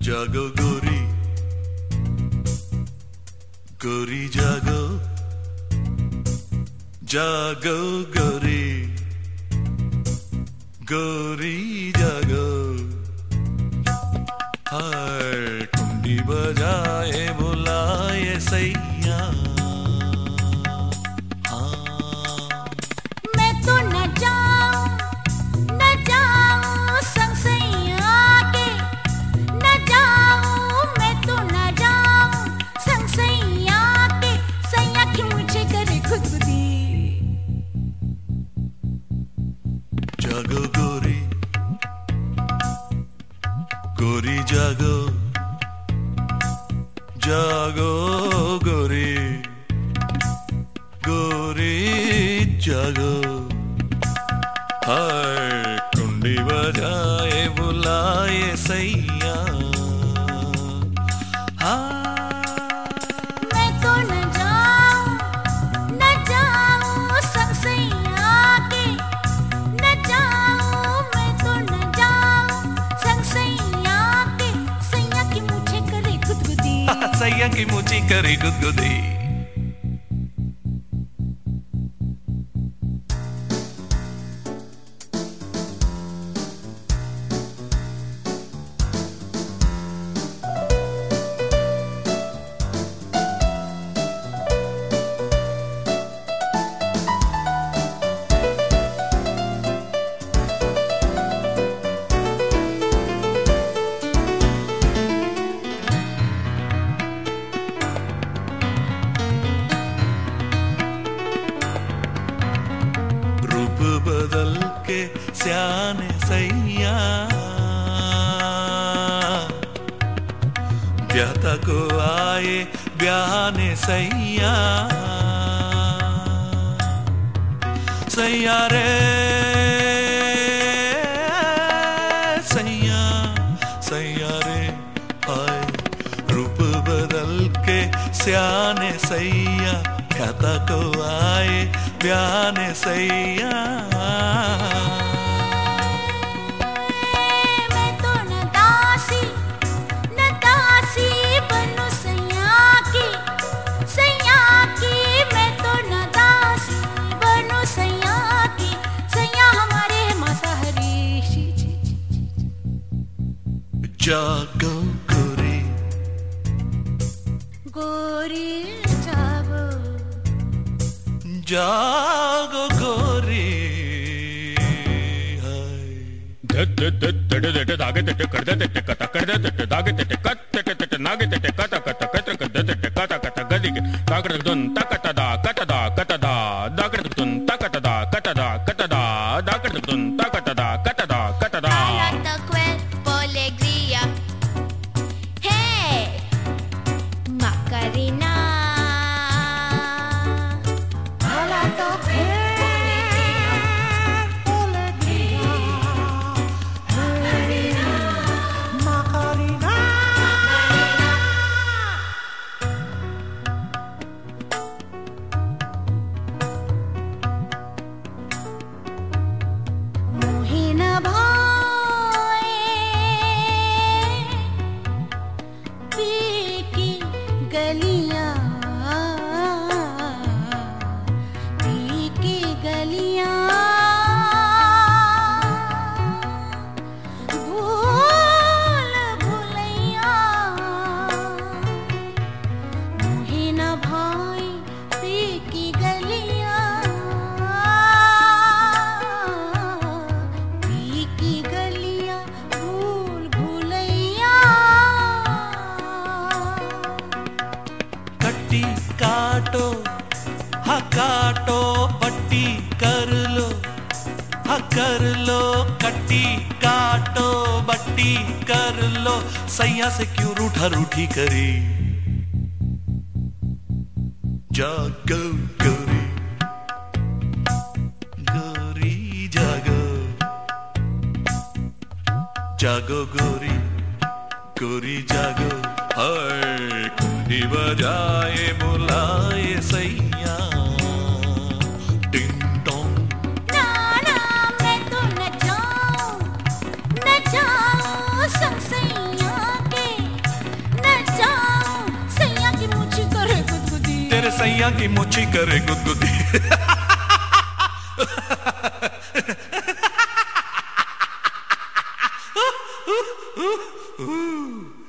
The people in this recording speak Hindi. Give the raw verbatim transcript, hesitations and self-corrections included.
जागो गोरी गोरी जागो जागो गोरी गोरी जागो हाय कुंडी बजाए बुलाए सैया जागो गोरी गोरी जागो जागो गोरी गोरी जागो हाय कुंडी बजाए बुलाए सैया हाँ सैया की मुझी करी गुदगुदी बदल के स्याने सैया ब्याता को आए ब्याने सैया सैया रे सैया सैया रे आए रूप बदल के स्याने सैया ब्याता को आए ब्याने सैया मैं तो न दासी न दासी बनूं सैया की सैया की मैं तो न दासी बनूं सैया की सैया हमारे मांसाहारी जागो गोरी गोरी जागो जागो गोरी धत धत धत धत धागे धत कर धत धत कथा कर धत धत धागे धत कत धत धत नागे धत कथा कथा कत कत धत कथा कथा गदि ताकर दुन तकता दा कता दा कता दा दाकर दुन तकता दा कता दा कता दा दाकर दुन तकता दा कता दा कता दा Alata cuerpo alegría hey Macarena काटो हा काटो पट्टी कर लो हा कर लो कट्टी काटो बट्टी कर लो सैया से क्यों रूठा रूठी करी जागो गोरी गोरी जागो जागो गोरी गोरी जागो हाय कुंडी बजाए बुलाए सैया टिंग टोंग ना ना मैं तो न जाऊं न जाऊं संग सैया के सैया की मुच्छी करे गुदगुदी Ooh.